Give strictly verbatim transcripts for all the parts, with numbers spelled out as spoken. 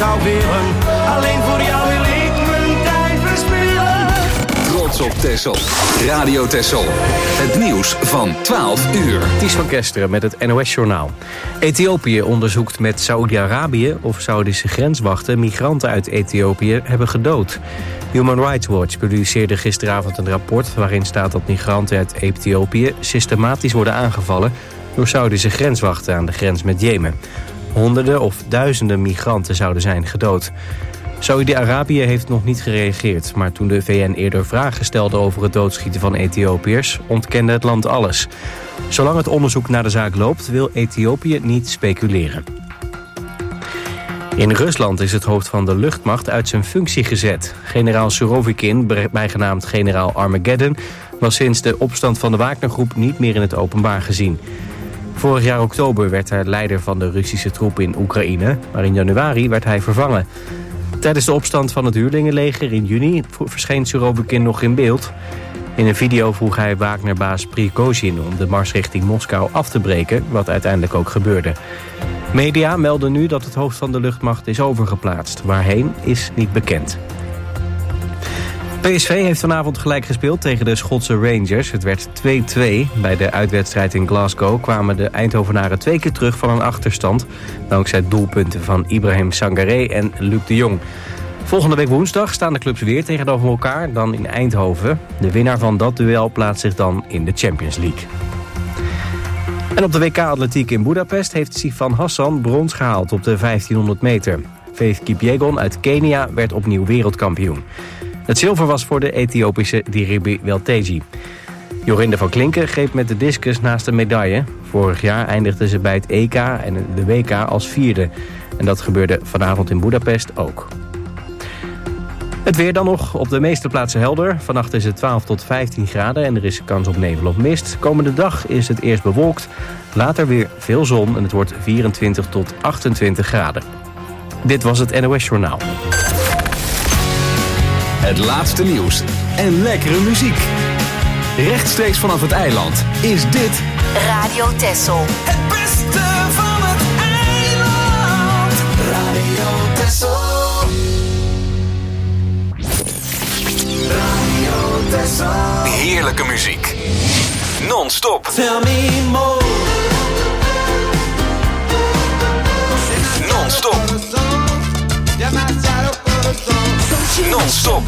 zou willen. Alleen voor jou wil ik mijn tijd verspillen. Trots op Texel. Radio Texel. Het nieuws van twaalf uur. Ties van Kesteren met het N O S-journaal. Ethiopië onderzoekt met Saoedi-Arabië of Saoedische grenswachten migranten uit Ethiopië hebben gedood. Human Rights Watch publiceerde gisteravond een rapport waarin staat dat migranten uit Ethiopië systematisch worden aangevallen door Saoedische grenswachten aan de grens met Jemen. Honderden of duizenden migranten zouden zijn gedood. Saoedi-Arabië heeft nog niet gereageerd, maar toen de V N eerder vragen stelde over het doodschieten van Ethiopiërs, ontkende het land alles. Zolang het onderzoek naar de zaak loopt, wil Ethiopië niet speculeren. In Rusland is het hoofd van de luchtmacht uit zijn functie gezet. Generaal Surovikin, bijgenaamd generaal Armageddon, was sinds de opstand van de Wagnergroep niet meer in het openbaar gezien. Vorig jaar oktober werd hij leider van de Russische troepen in Oekraïne, maar in januari werd hij vervangen. Tijdens de opstand van het huurlingenleger in juni verscheen Surovikin nog in beeld. In een video vroeg hij Wagnerbaas Prigozhin om de mars richting Moskou af te breken, wat uiteindelijk ook gebeurde. Media melden nu dat het hoofd van de luchtmacht is overgeplaatst. Waarheen is niet bekend. P S V heeft vanavond gelijk gespeeld tegen de Schotse Rangers. Het werd twee-twee. Bij de uitwedstrijd in Glasgow kwamen de Eindhovenaren twee keer terug van een achterstand, dankzij doelpunten van Ibrahim Sangaré en Luc de Jong. Volgende week woensdag staan de clubs weer tegenover elkaar, dan in Eindhoven. De winnaar van dat duel plaatst zich dan in de Champions League. En op de W K-atletiek in Budapest heeft Sifan Hassan brons gehaald op de vijftienhonderd meter. Faith Kipyegon uit Kenia werd opnieuw wereldkampioen. Het zilver was voor de Ethiopische Diribi Welteji. Jorinde van Klinken greep met de discus naast de medaille. Vorig jaar eindigde ze bij het E K en de W K als vierde. En dat gebeurde vanavond in Budapest ook. Het weer dan nog. Op de meeste plaatsen helder. Vannacht is het twaalf tot vijftien graden en er is kans op nevel of mist. Komende dag is het eerst bewolkt. Later weer veel zon en het wordt vierentwintig tot achtentwintig graden. Dit was het N O S-journaal. Het laatste nieuws en lekkere muziek. Rechtstreeks vanaf het eiland is dit Radio Texel. Het beste van het eiland. Radio Texel. Radio Texel. heerlijke muziek. Non-stop. Tell me more. Non-stop. Non-stop.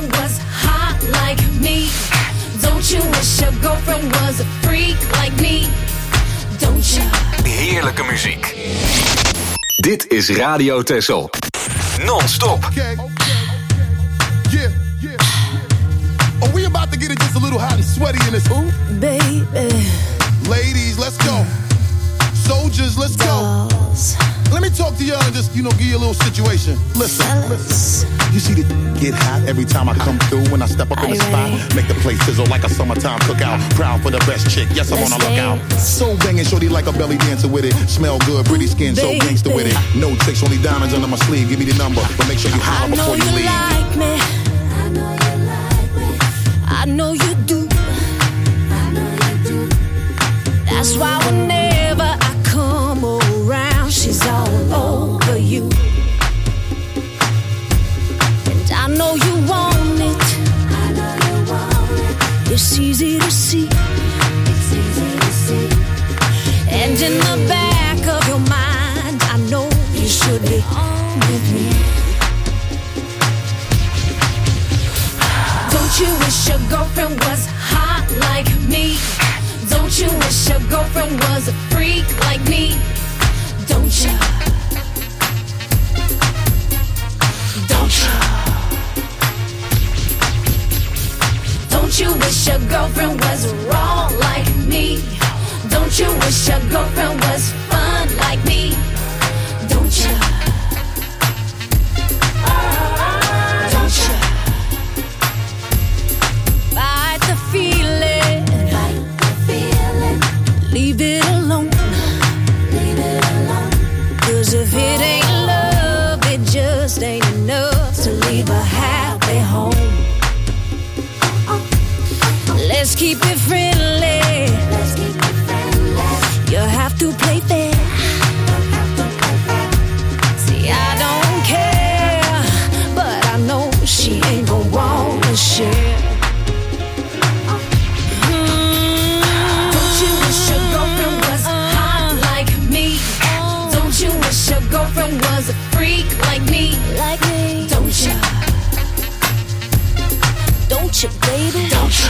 Don't you wish your girlfriend was a freak like me? Don't you? Heerlijke muziek. Dit is Radio Texel. Non-stop. Okay. Yeah, yeah. Are we about to get it just a little hot and sweaty in this hoop? Baby. Ladies, let's go. Soldiers, let's go. Dolls. Let me talk to y'all and just, you know, give you a little situation. Listen, listen. You see the get hot every time I come through when I step up in the spot. Make the place sizzle like a summertime cookout. Proud for the best chick, yes, I'm on a lookout. So banging, shorty like a belly dancer with it. Smell good, pretty skin, so gangster with it. No tricks, only diamonds under my sleeve. Give me the number, but make sure you holler before you leave. Like me. I know you like me. I know you do. I know you do. That's why whenever I come around, she's all over you. And I know you want it. I know you want it. It's easy to see. It's easy to see. And in the back of your mind, I know you should be on with me. Don't you wish your girlfriend was hot like me? Don't you wish your girlfriend was a freak like me? Don't you? Don't you? Don't you wish your girlfriend was raw like me? Don't you wish your girlfriend was fun like me? Don't you? Don't you? Fight the feeling. Fight the feeling. Leave it alone. Leave it alone. 'Cause if it ain't love, it just ain't enough to leave a happy home. Let's keep it friendly. Let's keep it friendly. You have to play fair. See, I don't care. Don't you, baby? Don't you?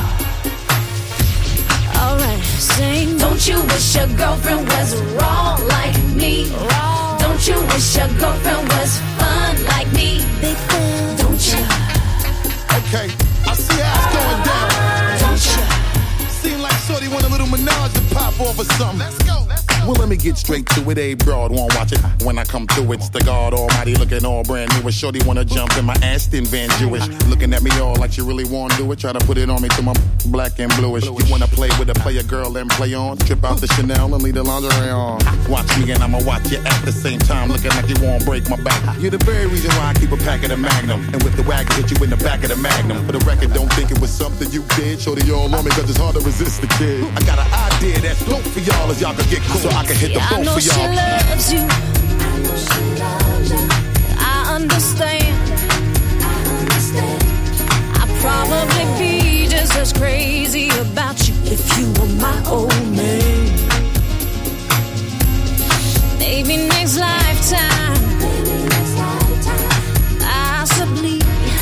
Alright, sing. Don't you wish your girlfriend was raw like me? Raw. Don't you wish your girlfriend was fun like me? Big fan. Don't you? Okay, I see how it's going down. Don't you? Seem like Shorty want a little menage to pop off or something. Let's go, let's go. Well, let me get straight to it. A broad won't watch it. When I come through, it's the God Almighty looking all brand new. A Shorty wanna jump in my Aston Van Jewish. Looking at me all like you really wanna do it. Try to put it on me till my black and bluish. You wanna play with a player girl and play on. Trip out the Chanel and leave the lingerie on. Watch me and I'ma watch you at the same time. Looking like you won't break my back. You're the very reason why I keep a pack of the Magnum. And with the wagon, hit you in the back of the Magnum. For the record, don't think it was something you did. Shorty all on me cause it's hard to resist the kid. I got an idea that's dope for y'all as y'all can get cool. So I can hit the boat for y'all. She loves you. I understand. I'd probably be just as crazy about you if you were my old man. Maybe next lifetime, possibly.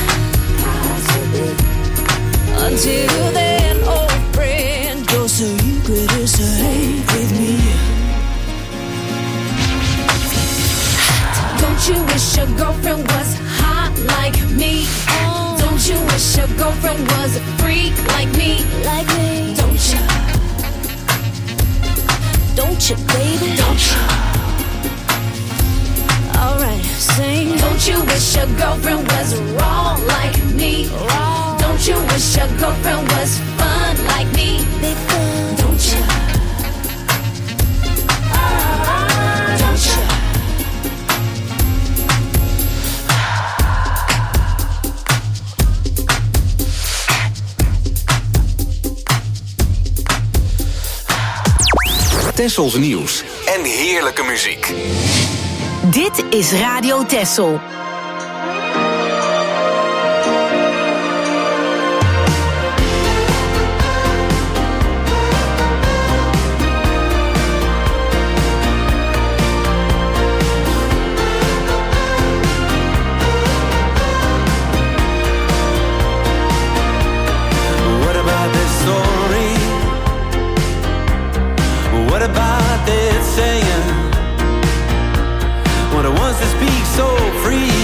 Until then, old friend, your secret is safe with me. Don't you wish your girlfriend was hot like me? Oh. Don't you wish your girlfriend was a freak like me? Like me. Don't you? Don't you, baby? Don't you? Alright, sing. Don't you wish your girlfriend was raw like me? Raw. Don't you wish your girlfriend was fun like me? Big fan. Don't you? Don't you? Tessels nieuws en heerlijke muziek. Dit is Radio Tessel. What about this story? What about that saying? What it wants to speak so free?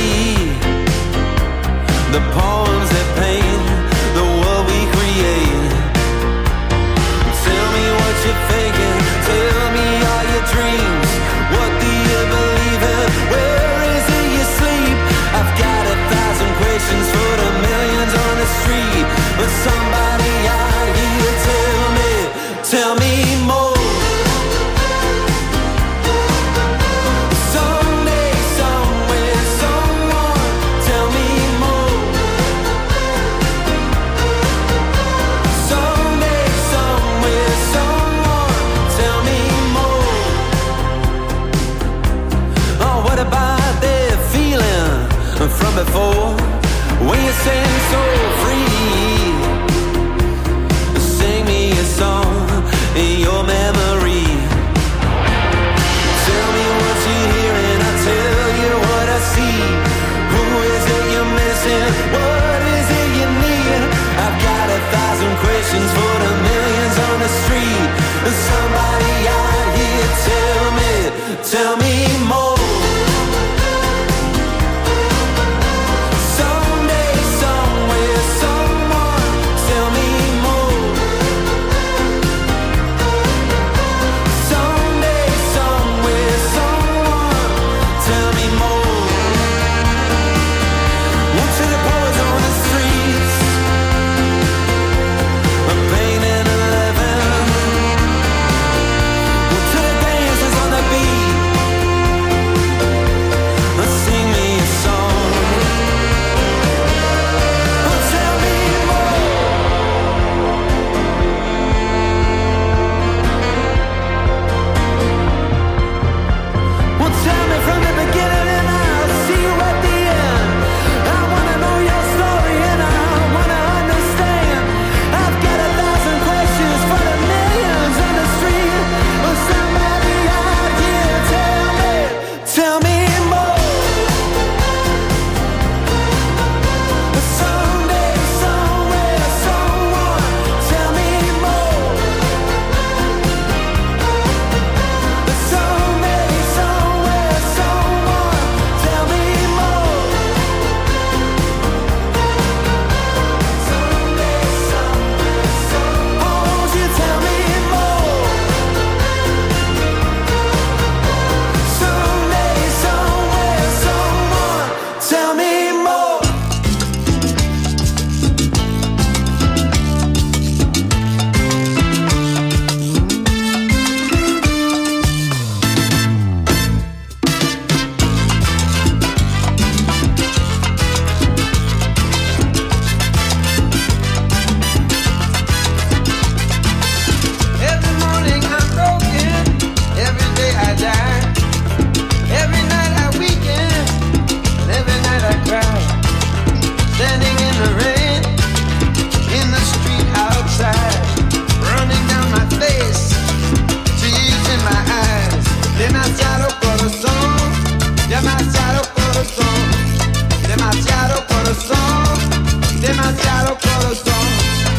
demasiado corazón.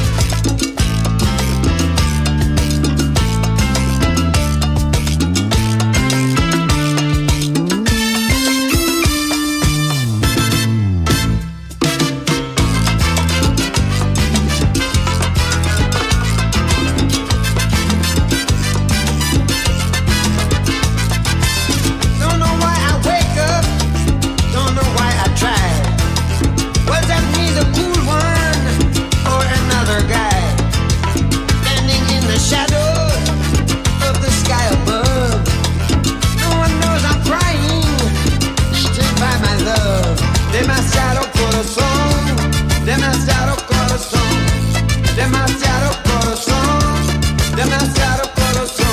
Demasiado corazón, demasiado corazón, demasiado corazón, demasiado corazón.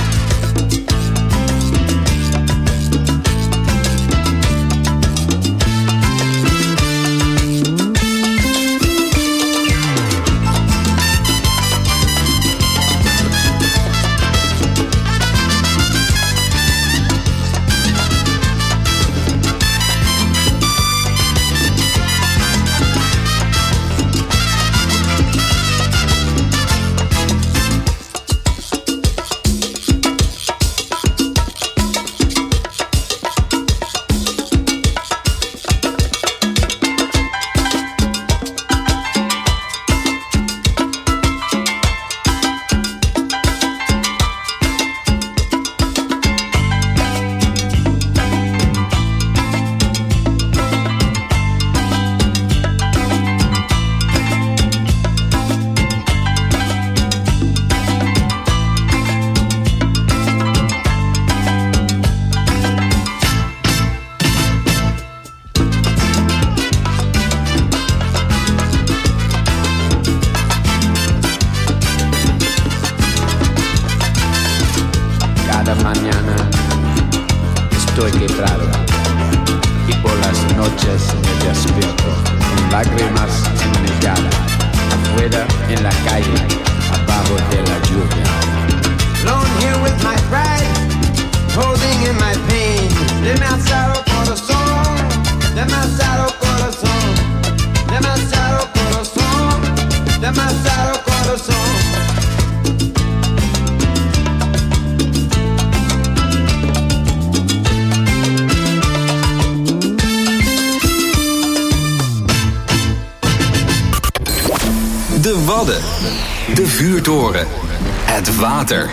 De Wadden, de vuurtoren, het water.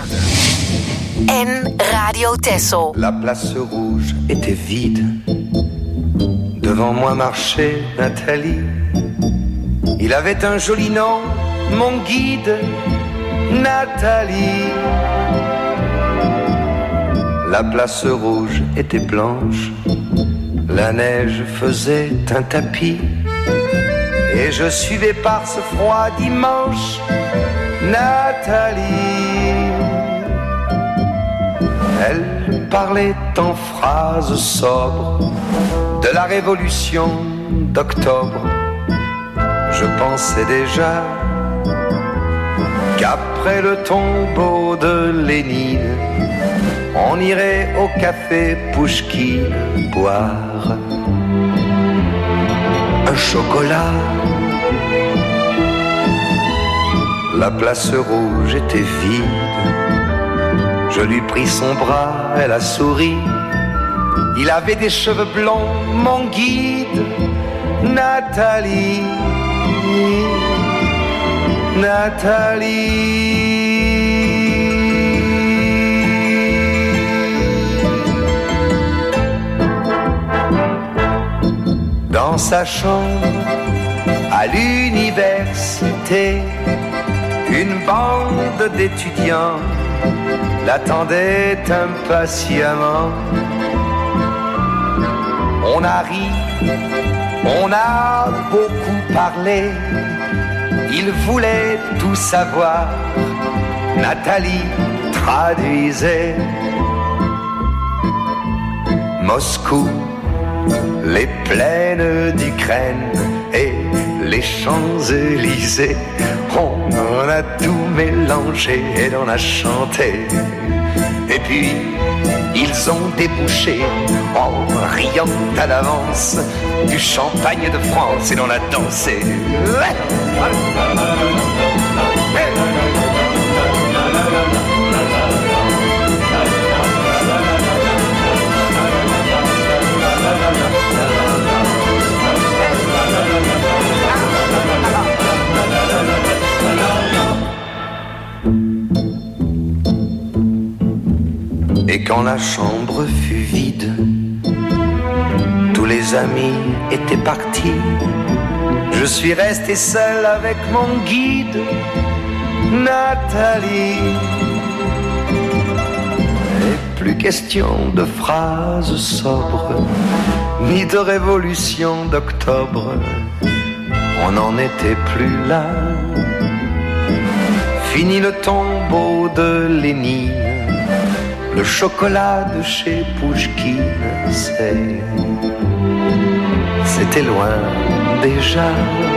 En Radio Texel. La place rouge était vide. Devant moi marchait Nathalie. Il avait un joli nom, mon guide, Nathalie. La place rouge était blanche. La neige faisait un tapis. Et je suivais par ce froid dimanche Nathalie. Elle parlait en phrases sobres de la révolution d'octobre. Je pensais déjà qu'après le tombeau de Lénine, on irait au café Pouchkine boire un chocolat. La place rouge était vide. Je lui pris son bras, elle a souri. Il avait des cheveux blonds, mon guide, Nathalie. Nathalie. Dans sa chambre, à l'université, une bande d'étudiants l'attendait impatiemment. On a ri, on a beaucoup parlé, il voulait tout savoir. Nathalie traduisait. Moscou, les plaines d'Ukraine et les Champs-Élysées, on en a tout mélangé et on a chanté. Et puis Ils ont débouché en riant à l'avance du champagne de France et l'on a dansé. Et quand la chambre fut vide, tous les amis étaient partis. Je suis resté seul avec mon guide, Nathalie. Et plus question de phrases sobres, ni de révolution d'octobre. On n'en était plus là. Fini le tombeau de Lénine, le chocolat de chez Pouchkine, c'est... C'était loin déjà.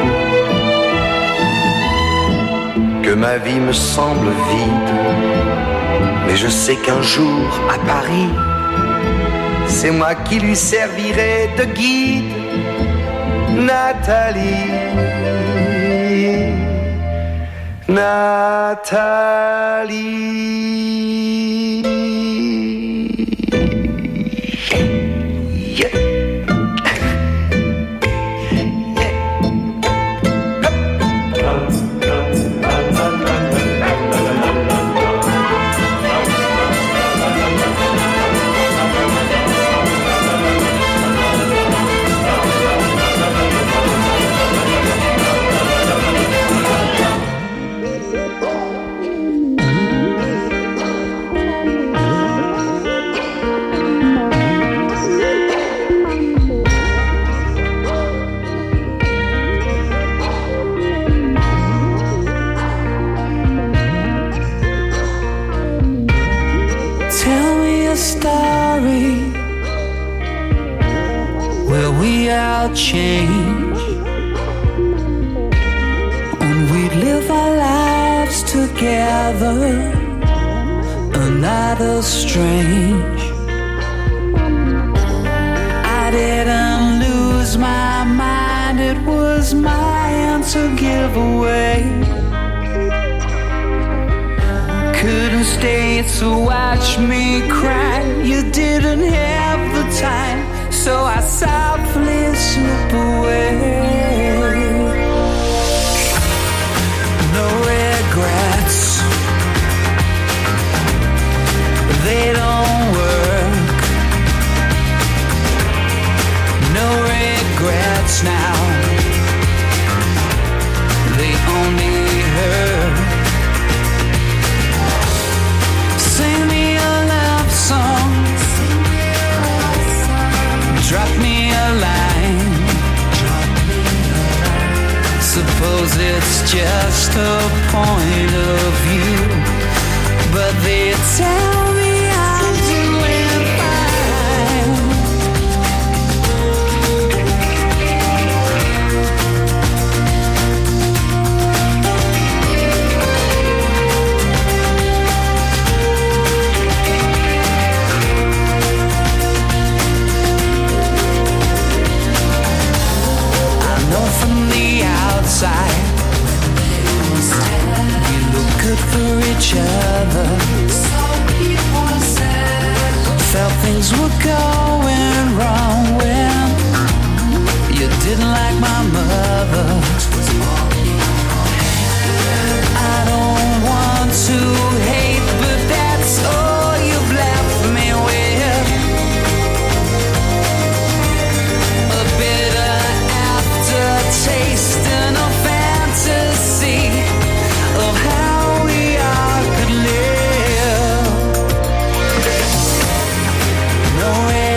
Que ma vie me semble vide, mais je sais qu'un jour à Paris, c'est moi qui lui servirai de guide, Nathalie. Nathalie. Yeah. Change and we'd live our lives together, and not as strange. I didn't lose my mind, it was mine to give away. Couldn't stay to watch me cry, you didn't have the time, so I softly slip away. No regrets, they don't work. No regrets now, they only hurt. Sing me a love song, drop me a line. Suppose it's just a point of view, but they tell me I'm doing fine. Outside, we look good for each other. Felt things were going wrong when you didn't like my mother. I don't want to hate, but that's all you've left me with. A bitter aftertaste and a fantasy of how we all could live. No way.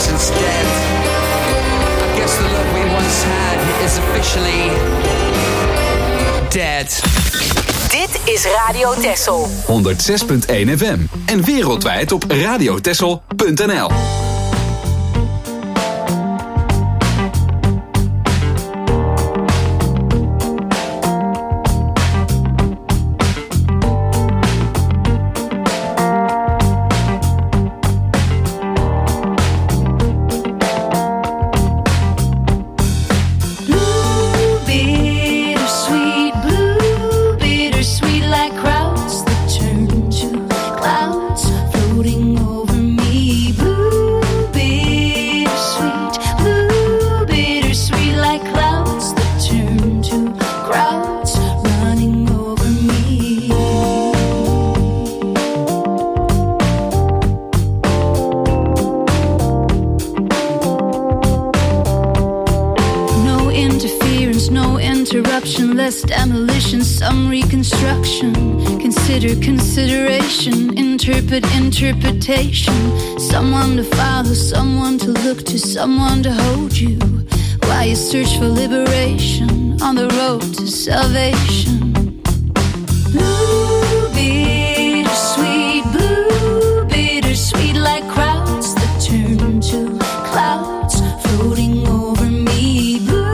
instead. I guess the love we once had is officially dead. Dit is Radio Texel. honderd zes punt één F M. En wereldwijd op radiotexel punt n l. Less demolition, some reconstruction. Consider consideration, interpret interpretation. Someone to follow, someone to look to, someone to hold you while you search for liberation on the road to salvation. Blue bittersweet, blue bittersweet, like crowds that turn to clouds floating over me. Blue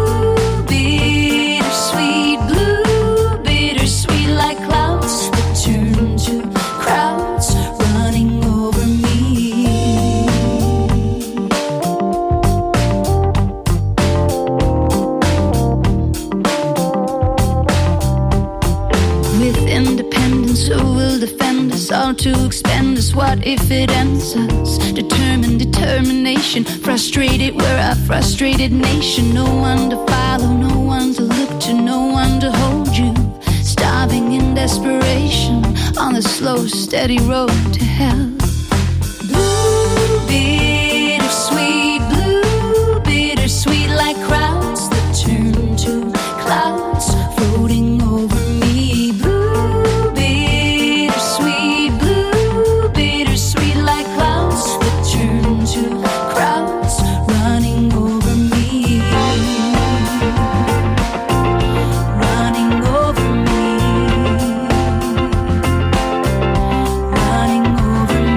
all to expend us. What if it ends us? Determined determination, frustrated, we're a frustrated nation. No one to follow, no one to look to, no one to hold you. Starving in desperation on the slow, steady road to hell. Blue bittersweet, blue bittersweet, like crowds that turn to clouds floating over me. Blue bittersweet, blue bittersweet, like clouds that turn to crowds running over me. Running over me. Running over me.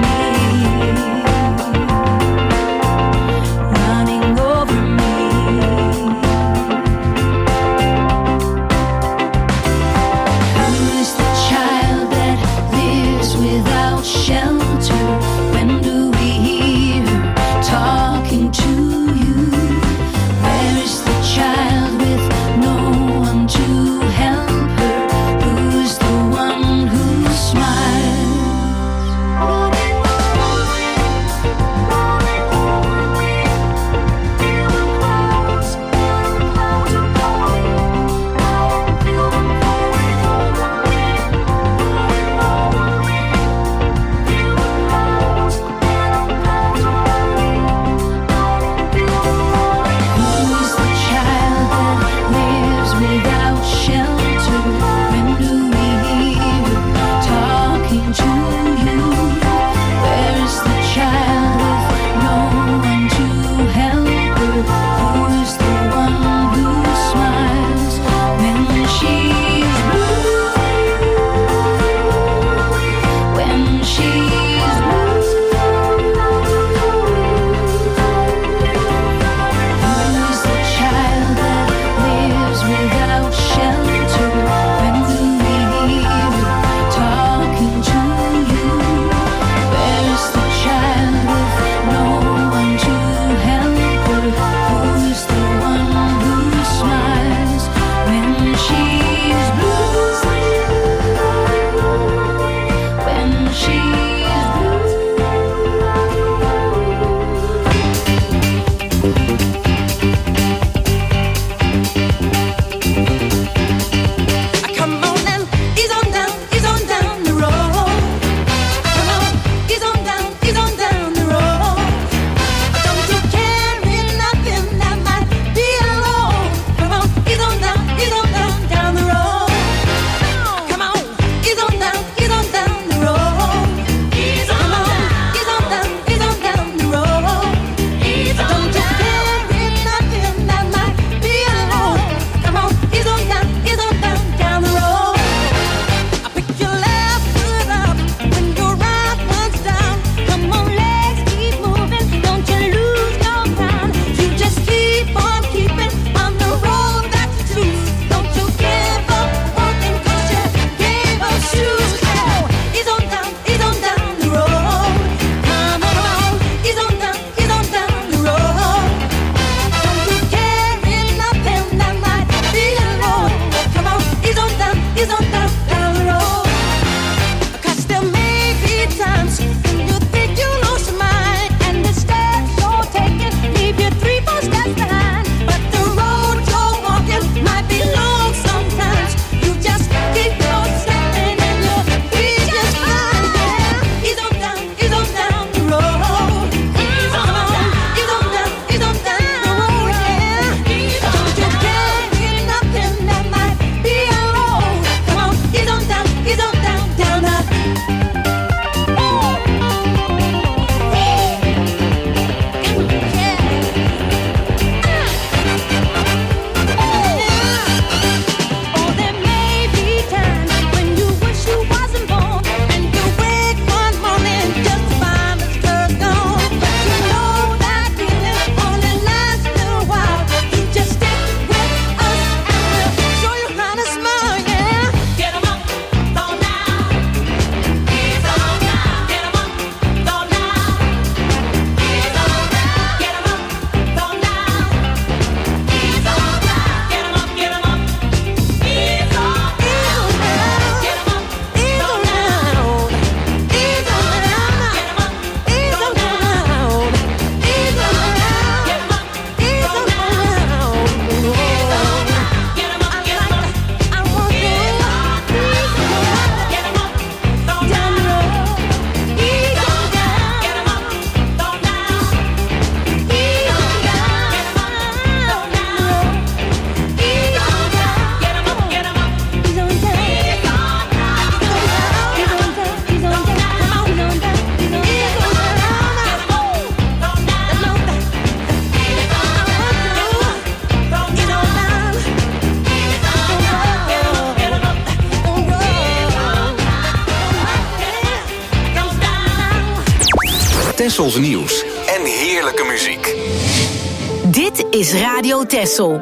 Tessels nieuws en heerlijke muziek. Dit is Radio Tessel.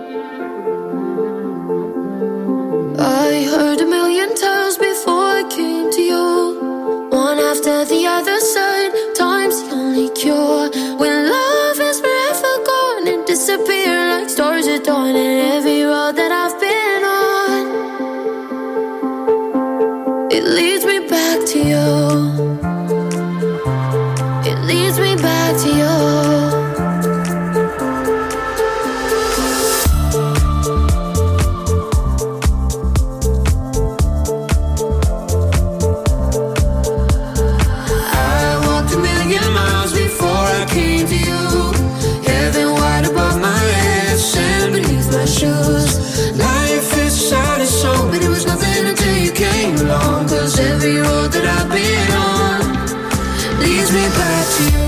I heard a million times before I came to you. One after the other side, time's the only cure. When love is forever gone and disappear like stars at dawn. And every road that I've been on, it leads me back to you. It leads me back to you. Life is sad and so, but it was nothing until you came along. Cause every road that I've been on leads me back to you.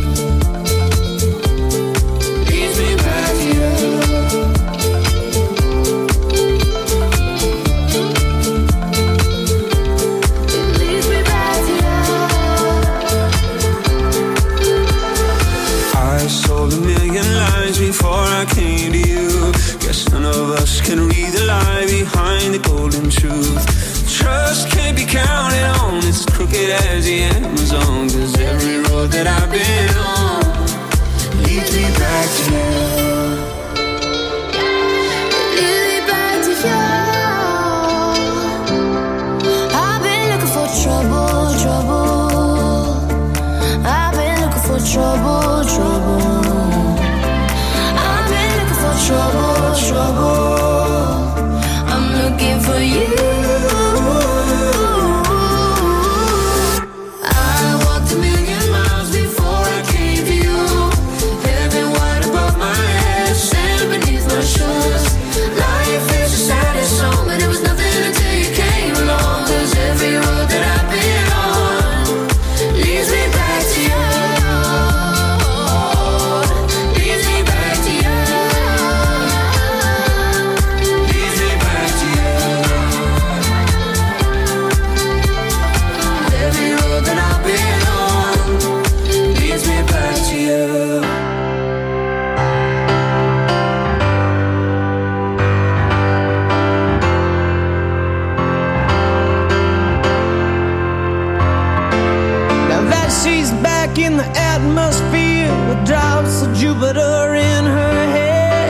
Leads me back to you. It leads me back to you. I sold a million lies before I came to you. Guess none of us can read the lie behind the golden truth. Trust can't be counted on, it's crooked as the Amazon. Cause every road that I've been on leads me back to you. Leads me back to you. I've been looking for trouble, trouble. I've been looking for trouble, trouble. I've been looking for trouble, trouble. I'm looking for you. I walked a million miles before I came to you. Heaven wide above my head, sand beneath my shoes. Life is the saddest song, but it was nothing until you came along. Cause every road that I've been on leads me back to you. Leads me back to you. Leads me back to you. Every road that I've been on leads me back to you. Now that she's back in the atmosphere with drops of Jupiter in her head.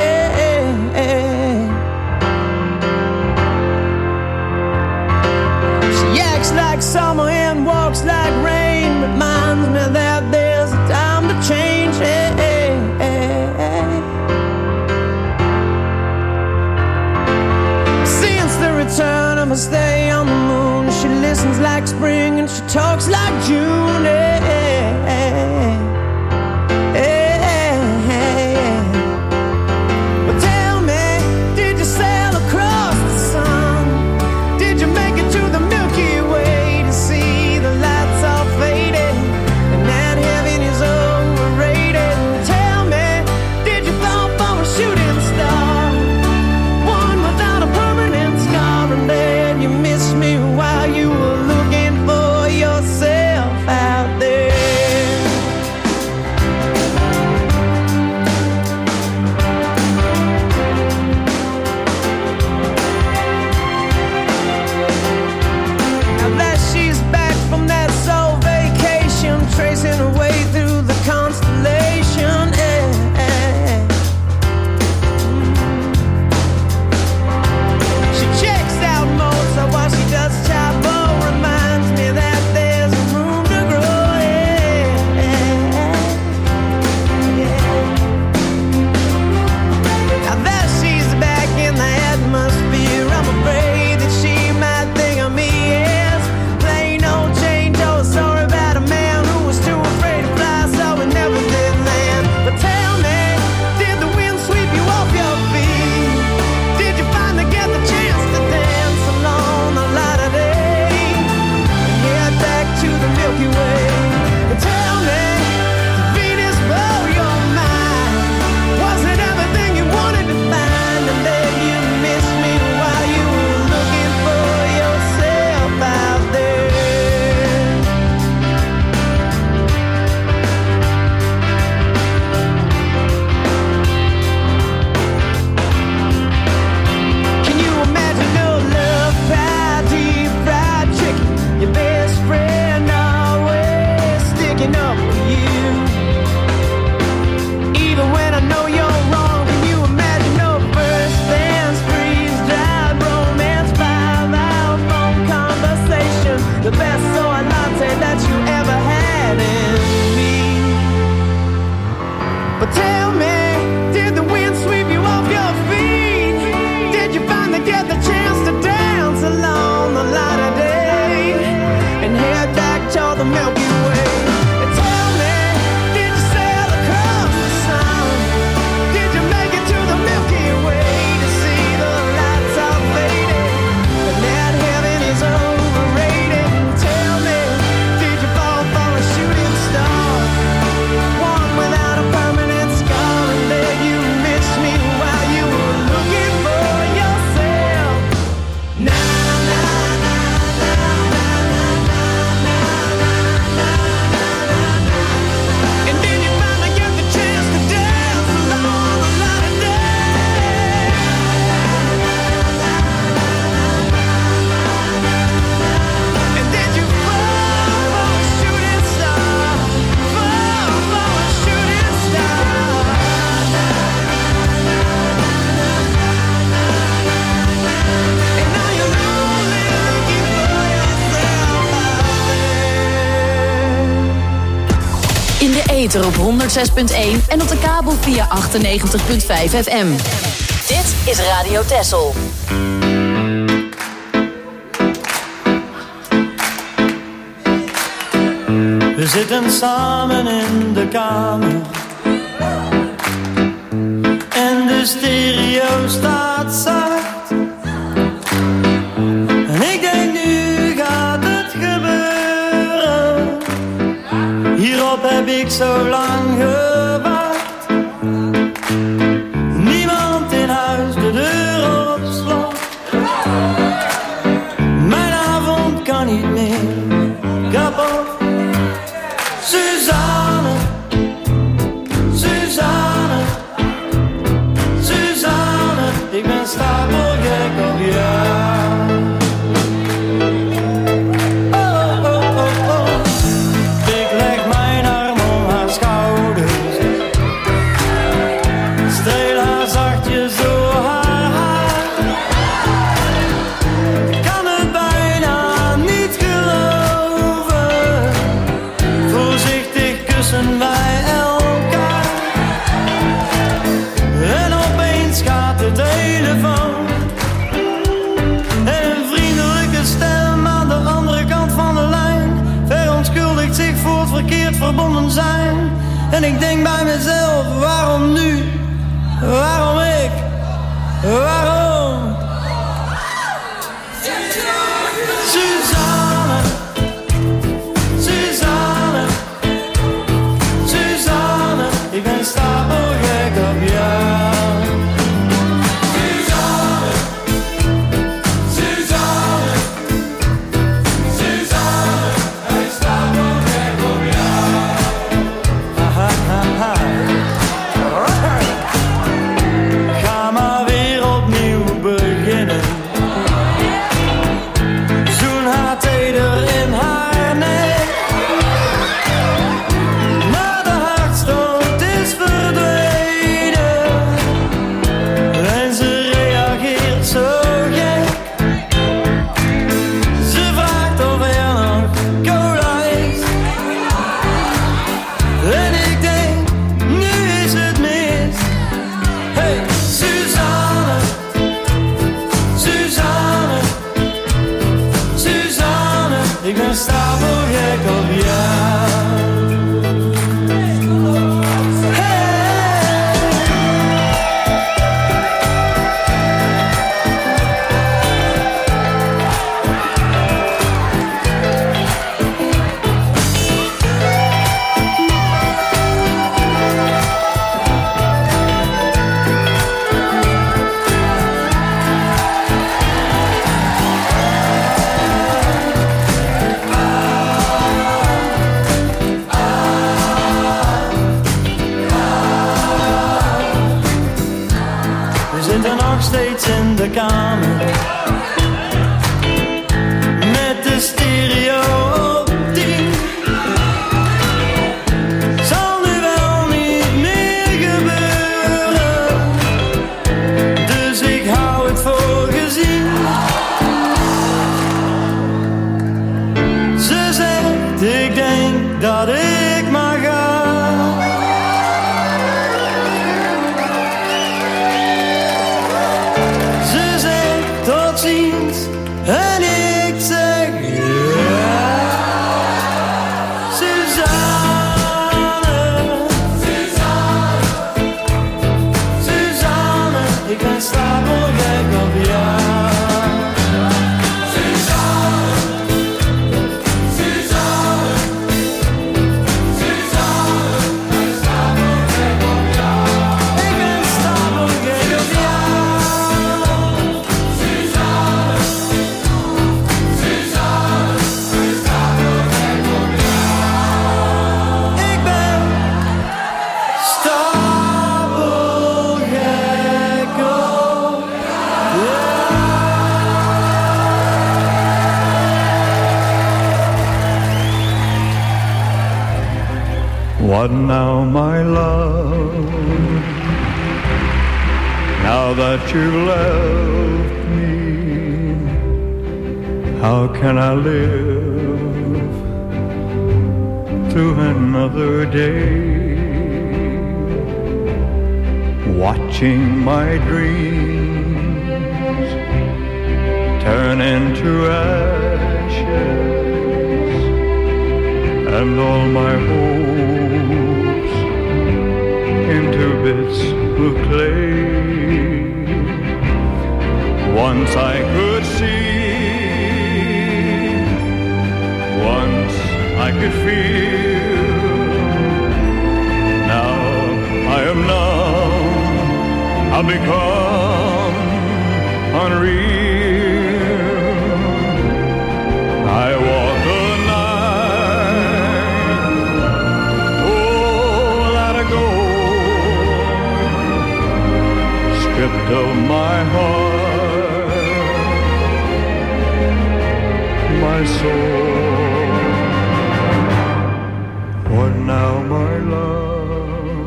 She acts like summer and walks like rain. Reminds me that there's a time to change. Since the return of her stay on the moon, she listens like spring and she talks like June. Hey, hey, hey, hey. But tell me, did you sail across the sun? Did you make it to the Milky Way to see the lights all faded and that heaven is overrated? Tell me, did you fall for a shooting star, one without a permanent scar, and then you missed me while you were looking for yourself out there? waking up with you. Even when I know you're wrong, can you imagine no first dance, freeze drive, romance, five-hour phone conversation, the best soy latte that you ever had in me. But tell me, did the wind sweep you off your feet? Did you finally get the chance to dance along the light of day and head back toward the Milky Way? And tell me, did you sail across the sun? Did you make it to the Milky Way to see the lights all faded and that heaven is overrated? And tell me, did you fall for a shooting star, one without a permanent scar, and there you missed me while you were looking for yourself? Na na na na na na na na na. And then you finally get the chance to dance along the light of day. And then you fall for a shooting star, fall for a shooting star. And now you're only looking for yourself out there. In de ether op honderd zes punt één en op de kabel via achtennegentig punt vijf F M. Dit is Radio Texel. We zitten samen in de kamer en de stereo staat zacht. En ik denk, nu gaat het gebeuren. Hierop heb ik zo lang gewacht. Niemand in huis, de deur op slot. Mijn avond kan niet meer kapot. Suzanne, Suzanne, Suzanne, ik ben stapelgek op jou. Oh, oh, oh, oh. Ik leg mijn arm om haar schouders, streel haar zachtjes door haar haar. Ik kan het bijna niet geloven, voorzichtig kussen wij elkaar. En opeens gaat de telefoon en een vriendelijke stem aan de andere kant van de lijn verontschuldigt zich voor het verkeerd verbonden zijn. En ik denk bij mezelf, waarom nu? Waarom ik? Waarom? Suzanne, Suzanne, Suzanne, ik ben stapelgek op jou. Suzanne, Suzanne, Suzanne, ik stapelgek op jou. Ha, ha, ha, ha. Ga maar weer opnieuw beginnen. Zoen haar teder in haar nek. Maar de hartstocht is verdwenen en ze reageert zo gek. Ze vraagt of er nog cola is. En ik denk, nu is het mis. Hey, Suzanne, Suzanne, Suzanne, ik ben stapelgek op jou. Steeds in de kamer met de stereo op tien. What now, my love? Now that you left me, how can I live through another day? Watching my dreams turn into ashes, and all my hopes into bits of clay. Once I could see, once I could feel, now I am numb, I've become unreal. I walk the night, oh, let it go, stripped of my heart, my soul. What now, my love?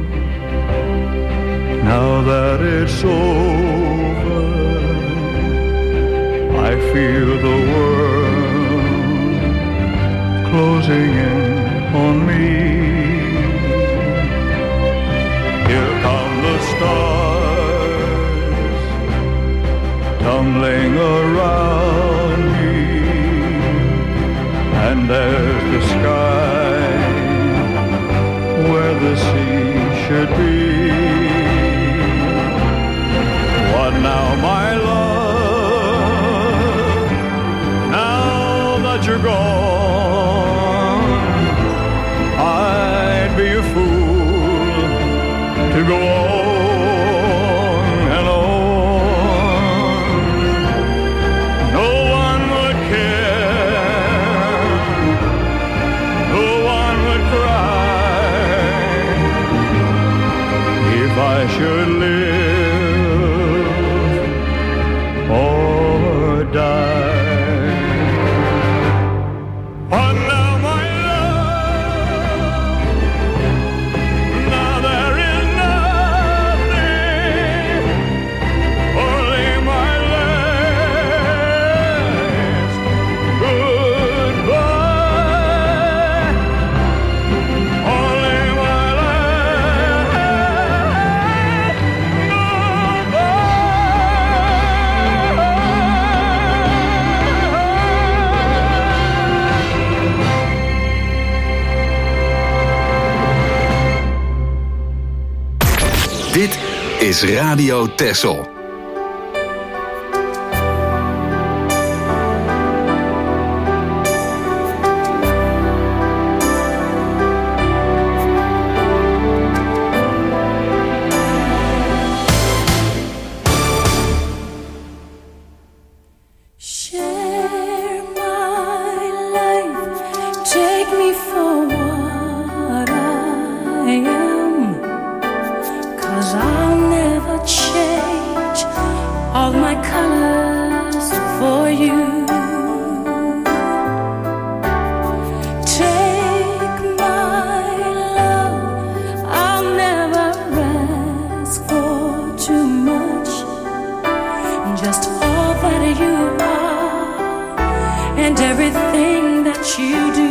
Now that it's over, I feel the world closing in on me. Here come the stars tumbling around me, and there's the sky where the sea should be. What now, my love? Now that you're gone, I'd be a fool to go on and on. No one would care, no one would cry if I should live or die. Oh, now, my love, now there is nothing, only my last goodbye, only my last Dit is Radio Texel. Share my life, take me for what I am, 'cause I'll never change all my colors for you. Take my love, I'll never ask for too much, just all that you are and everything that you do.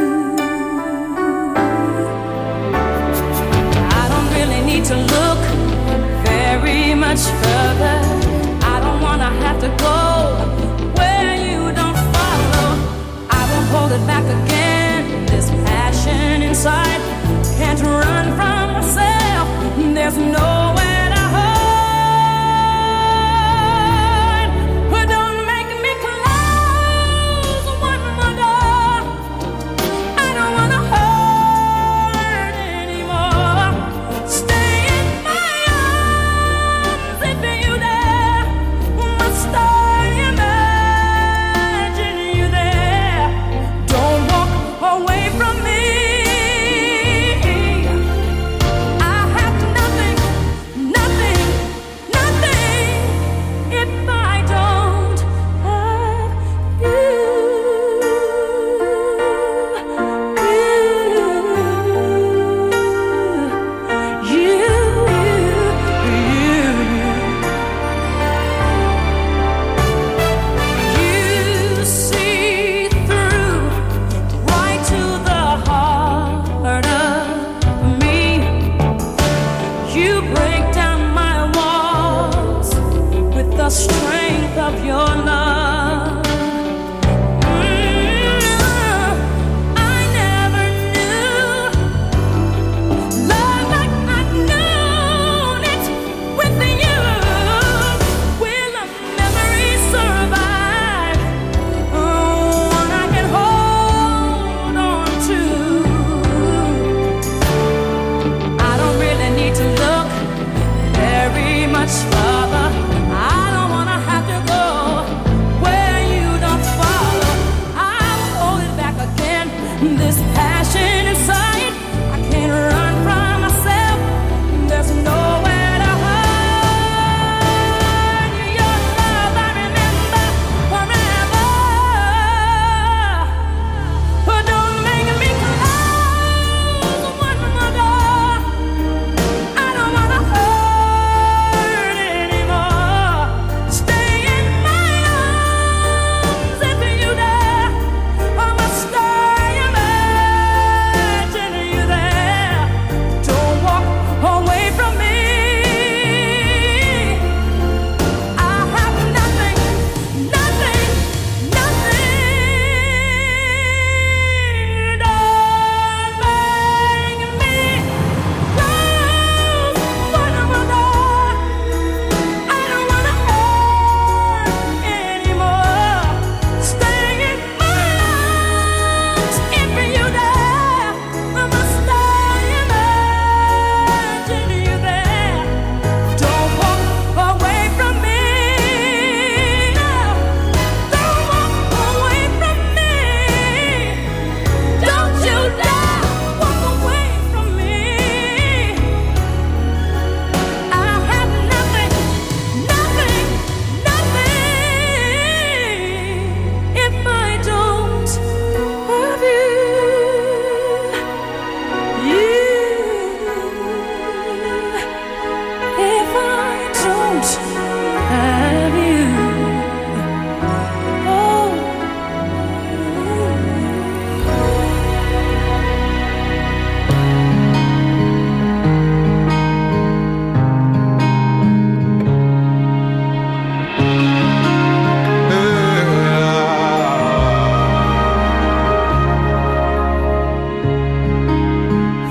I don't really need to look very much further. I don't wanna have to go where you don't follow. I won't hold it back again. This passion inside can't run from myself. There's nowhere to hide. But don't make me close one more door. I don't wanna hurt anymore. Stay in my arms if you dare. Must I imagine you there? Don't walk away from me. I have nothing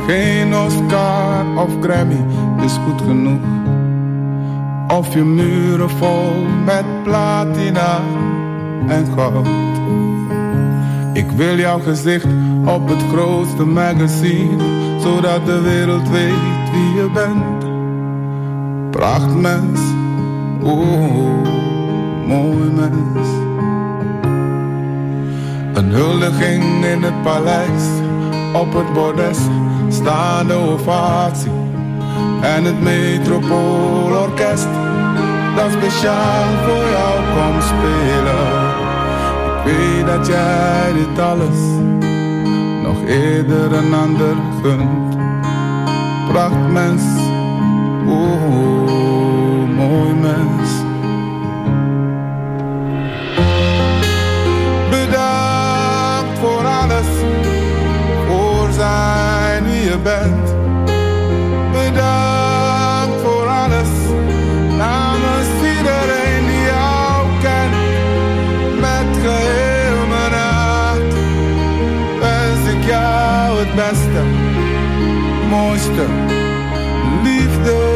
Geen Oscar of Grammy is goed genoeg. Of je muren vol met platina en goud. Ik wil jouw gezicht op het grootste magazine, zodat de wereld weet wie je bent. Prachtmens, oh, mooi mens. Een huldiging in het paleis, op het bordes staande ovatie. En het Metropoolorkest dat speciaal voor jou komt spelen. Ik weet dat jij dit alles nog eerder een ander gunt. Prachtmens, oh, mooi mens. Bedankt voor alles, voor zijn wie je bent. Bedankt voor alles, namens iedereen die jou kent. Met geheel mijn hart wens ik jou het beste, mooiste, liefde.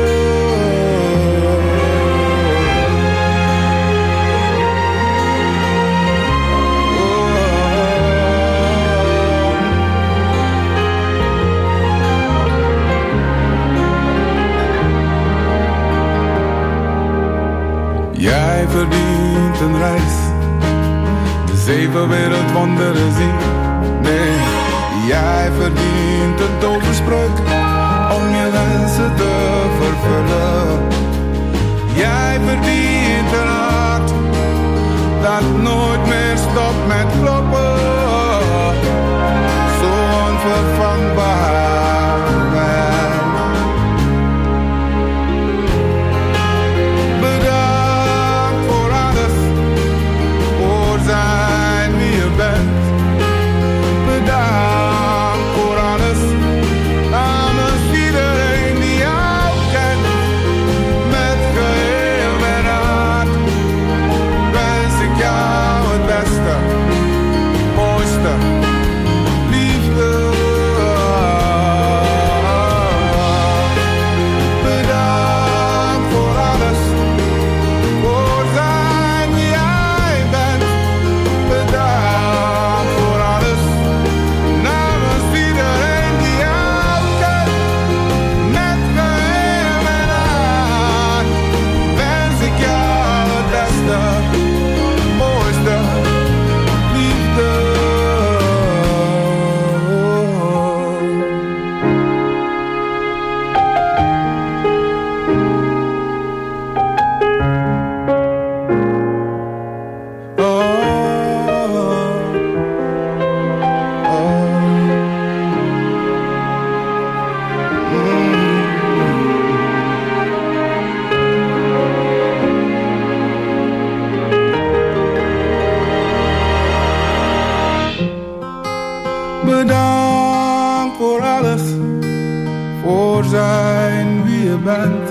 Jij verdient een reis, de zeven wereldwonderen zien. Nee, jij verdient een toverspreuk om je wensen te vervullen. Jij verdient een hart dat nooit meer stopt met kloppen. Zo onvervangbaar wij. Zijn wie je bent. Bedankt voor alles, namens iedereen die jou kent. Met geheel mijn hart wens ik jou het beste, mooiste, liefde. Bedankt voor alles, voor zijn wie jij bent. Bedankt voor alles, namens iedereen die jou kent. Met geheel mijn hart wens ik jou het beste, mooiste, liefde. Bedankt voor alles, voor zijn wie je bent.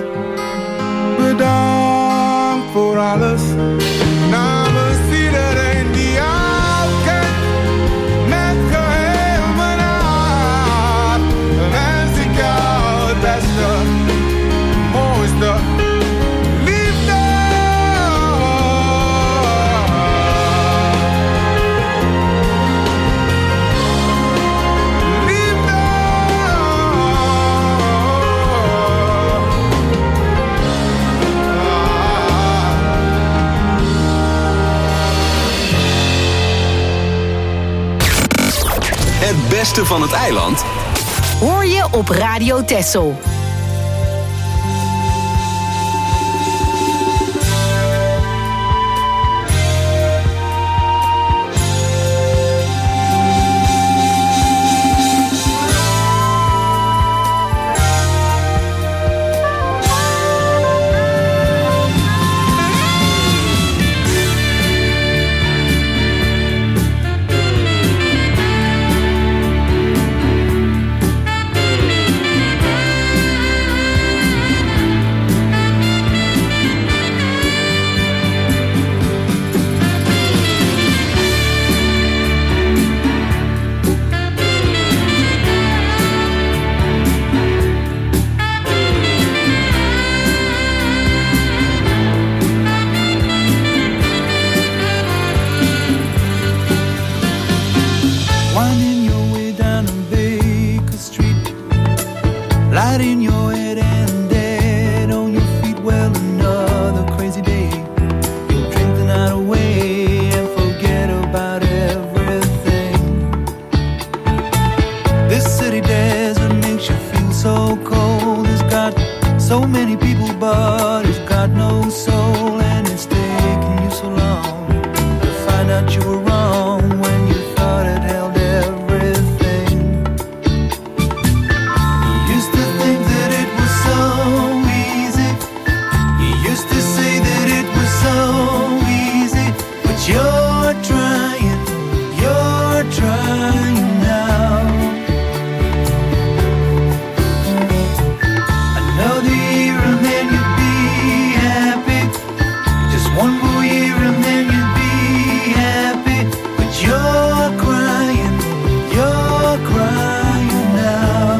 Bedankt voor alles, namens iedereen die jou kent. Met geheel mijn hart wens ik jou het beste, mooiste, liefde. Het beste van het eiland hoor je op Radio Texel. light in your head and dead on your feet. Well, another crazy day. You'll drink the night away and forget about everything. This city desert makes you feel so cold. It's got so many people, but it's got no soul, and it's taken you so long to find out you were wrong when you thought it held everything. You used to think that it was so easy. You used to say that it was so easy, but you're trying, you're trying now. Another year and then you'd be happy. Just one more year and then you'd be happy. But you're crying, you're crying now.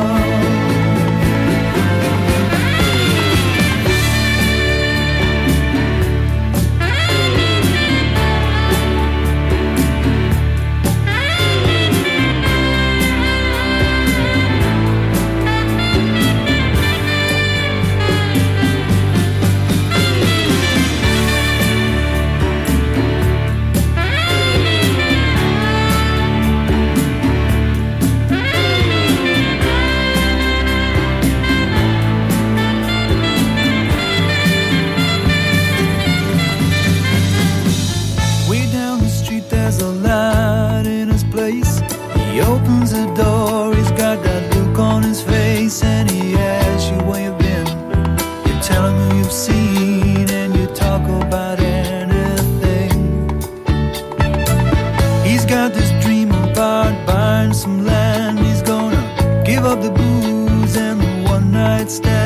Way down the street there's a light in his place. He opens the door, he's got that look on his face, and he asks you where you've been. You tell him who you've seen, and you talk about anything. He's got this dream about buying some land. He's gonna give up the booze and the one night stand.